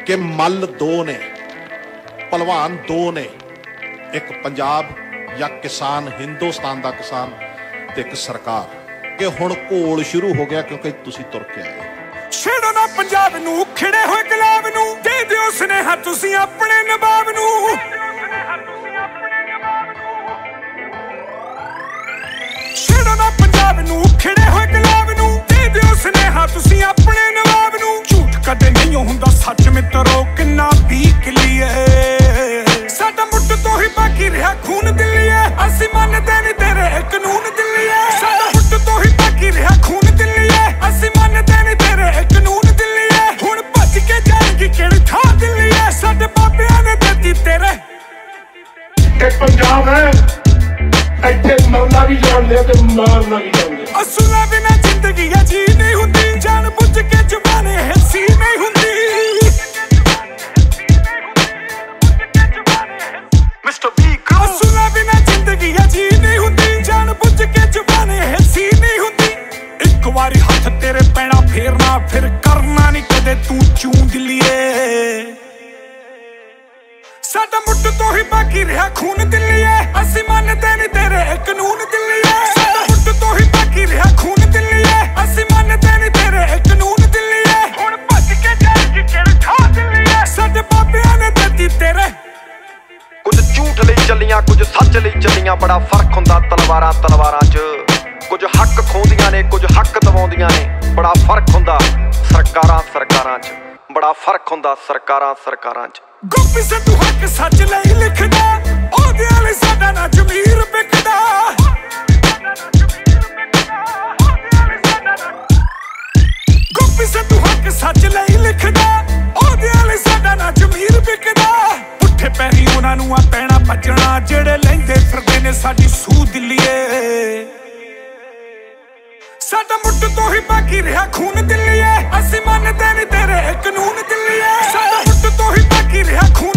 कि मल दो ने, भलवान दो ने, एक पंजाब या किसान हिंदुस्तान का किसान ते एक सरकार। कि हुण घोल शुरू हो गया क्योंकि तुसीं तुर के आए। छेड़ो ना पंजाब नूं, खिड़े होए गुलाब नूं, दे दिओ सुनेहा तुसीं अपने नवाब नूं। छेड़ो ना पंजाब नूं, खिड़े होए गुलाब नूं, दे दिओ सुनेहा तुसीं अपने नवाब नूं। झूठ कदे नहीं हुंदा सच मित्रो, किन्ना भी कलीए साडा मुੱਢ तो ही बाकी रहा खून दिल्लीए। असीं मनदे नहीं तेरे कानून दिल्लीए, साडा मुੱਢ तो ही बाकी रहा खून दिल्लीए। असीं मनदे नहीं तेरे कानून दिल्लीए। हुण भज के जाएगी किहड़ी थां दिल्लीए, साडे बाबिਆਂ ने देती तेरे। ਇਹ ਪੰਜਾਬ ਹੈ, ਇੱਥੇ ਮਰਨਾ ਵੀ ਜਾਣਦੇ ਤੇ ਮਾਰਨਾ ਵੀ ਜਾਣਦੇ। ਅਸੂਲਾਂ ਬਿਨਾਂ ਜ਼ਿੰਦਗੀ ਜੀ ਨਹੀਂ ਹੁੰਦੀ, ਜਾਣ ਬੁੱਝ ਕੇ ਜਵਾਨੇ ਹਿੱਸੀ ਨਹੀਂ ਹੁੰਦੀ। ਅਸੂਲਾਂ ਬਿਨਾਂ ਜ਼ਿੰਦਗੀ ਜੀ ਨਹੀਂ ਹੁੰਦੀ, ਜਾਣ ਬੁੱਝ ਕੇ ਜਵਾਨੇ ਹਿੱਸੀ ਨਹੀਂ ਹੁੰਦੀ। ਇੱਕ ਵਾਰੀ ਹੱਥ ਤੇਰੇ ਪੈਣਾ ਫੇਰਨਾ, ਫਿਰ ਕਰਨਾ ਨਹੀਂ ਕਦੇ ਤੂੰ ਚੂੰ ਦਿਲੀਏ। ਸਾਡਾ ਮੁੱਢ ਤੋਂ ਹੀ ਬਾਕੀ ਰਿਹਾ ਖੂਨ ਦਿਲੀਏ। ਅਸੀਂ ਮੰਨਦੇ ਨਹੀਂ ਤੇਰੇ ਕਾਨੂੰਨ ਦਿਲੀਏ, ਸਾਡਾ ਮੁੱਢ ਤੋਂ ਹੀ ਬਾਕੀ ਰਿਹਾ ਖੂਨ ਦਿਲੀਏ। ਅਸੀਂ ਮੰਨਦੇ ਨਹੀਂ ਤੇਰੇ ਕਾਨੂੰਨ ਦਿਲੀਏ। ਹੁਣ ਭੱਜ ਕੇ ਜਾਏਗੀ ਕਿਹੜੀ ਥਾਂ ਦਿਲੀਏ, ਸਾਡੇ ਬਾਬਿਆਂ ਨੇ ਦਿੱਤੀ ਤੇਰੇ। ਕੁਝ ਝੂਠ ਲਈ ਚੱਲੀਆਂ, ਕੁਝ ਸੱਚ ਲਈ ਚੱਲੀਆਂ, ਬੜਾ ਫਰਕ ਹੁੰਦਾ ਤਲਵਾਰਾਂ ਤਲਵਾਰਾਂ 'ਚ। ਕੁਝ ਹੱਕ ਖੋਹਦੀਆਂ ਨੇ, ਕੁਝ ਹੱਕ ਦਵਾਉਂਦੀਆਂ ਨੇ, ਬੜਾ ਫਰਕ ਹੁੰਦਾ ਸਰਕਾਰਾਂ ਸਰਕਾਰਾਂ 'ਚ। ਬੜਾ ਫਰਕ ਹੁੰਦਾ ਸਰਕਾਰਾਂ ਸਰਕਾਰਾਂ 'ਚ। ਗੋਪੀ ਸਿੱਧੂ ਹੱਕ ਸੱਚ ਲਈ ਲਿਖਦਾ, ਉਹਦੇ ਵਾਲੇ ਸਾਡਾ ਨਾ ਜ਼ਮੀਰ ਵਿਕਦਾ। ਗੋਪੀ ਸਿੱਧੂ ਹੱਕ ਸੱਚ ਲਈ ਲਿਖਦਾ, ਉਹਦੇ ਵਾਲੇ ਸਾਡਾ ਨਾ ਜ਼ਮੀਰ ਵਿਕਦਾ। ਪੁੱਠੇ ਪੈਰੀ ਉਹਨਾਂ ਨੂੰ ਆ ਪੈਣਾ ਭੱਜਣਾ, ਜਿਹੜੇ ਲੈਂਦੇ ਫਿਰਦੇ ਨੇ ਸਾਡੀ ਸੂਹ ਦਿਲੀਏ। ਸਾਡਾ ਮੁੱਢ ਤੋਂ ਹੀ ਬਾਕੀ ਰਿਹਾ ਖੂਨ ਦਿਲੀਏ। ਅਸੀਂ ਮੰਨਦੇ ਨਹੀਂ ਤੇਰੇ ਕਾਨੂੰਨ ਦਿਲੀਏ, ਸਾਡਾ ਮੁੱਢ ਤੋਂ ਹੀ ਬਾਕੀ ਰਿਹਾ ਖੂਨ